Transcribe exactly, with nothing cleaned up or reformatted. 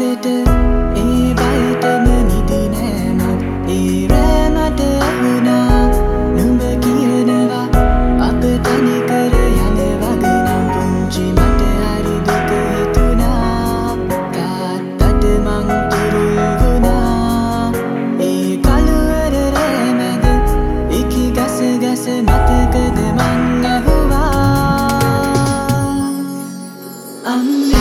අතට ඒ බයිටම නිදි නෑමත් ඒ රෑ මට ඇහුණා නුඹ කියනවා අප තනි කර යන වගනම් පුංචි මට හරි දුක හිතුණා තාත්තට මං තුරුල් වුණා ඒ කළුවර රෑ මැද ඉකි ගස ගස මතකද මං ඇහුවා අම්මේ